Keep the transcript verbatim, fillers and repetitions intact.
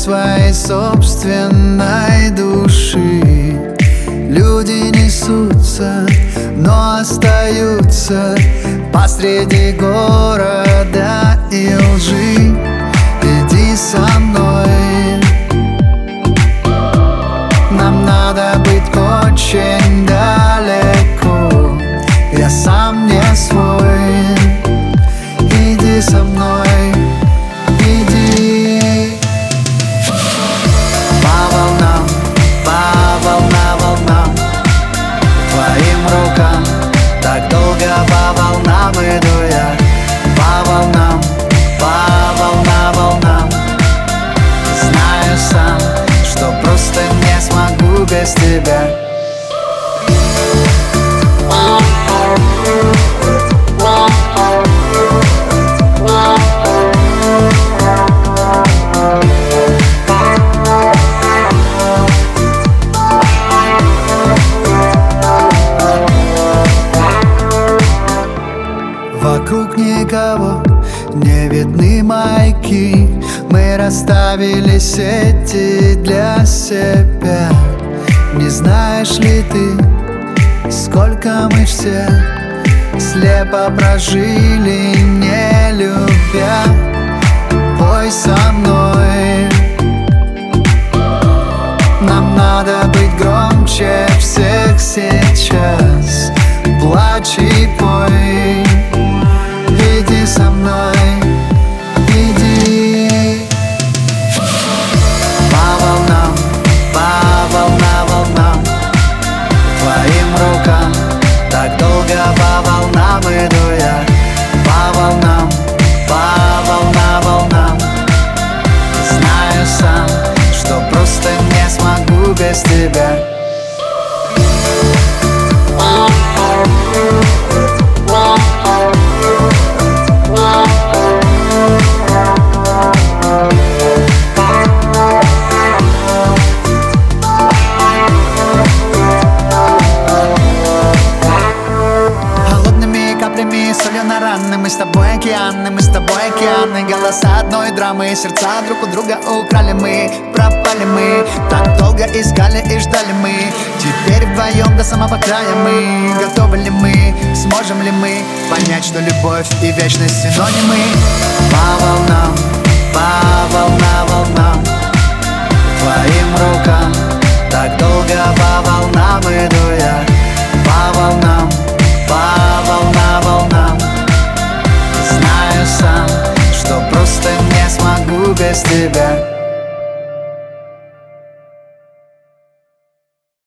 своей собственной души. Люди несутся, но остаются посреди города и лжи. Иди со мной, нам надо быть очень далеко. Я сам не свой. Иди со мной, иди. По волнам, по волна волнам, твоим рукам. Так долго по волнам иду я. По волнам, по волна волнам. Знаю сам, что просто не смогу без тебя. Вокруг никого, не видны маяки. Мы расставили сети для себя. Не знаешь ли ты, сколько мы все слепо прожили, не любя? Пой со мной, нам надо быть громче всех сейчас. Плачь и пой. Иди со мной, иди. По волнам, по волна волнам, твоим рукам. Так долго по волнам иду я. По волнам, по волна волнам. Знаю сам, что просто не смогу без тебя. Солью на раны, мы с тобой океаны, мы с тобой океаны. Голоса одной драмы, сердца друг у друга украли мы. Пропали мы, так долго искали и ждали мы. Теперь вдвоем до самого края мы. Готовы ли мы, сможем ли мы понять, что любовь и вечность синонимы? По волнам, по волна волнам, твоим рукам. Так долго по волнам иду я. По волнам, по волна волнам. Знаю сам, что просто не смогу без тебя.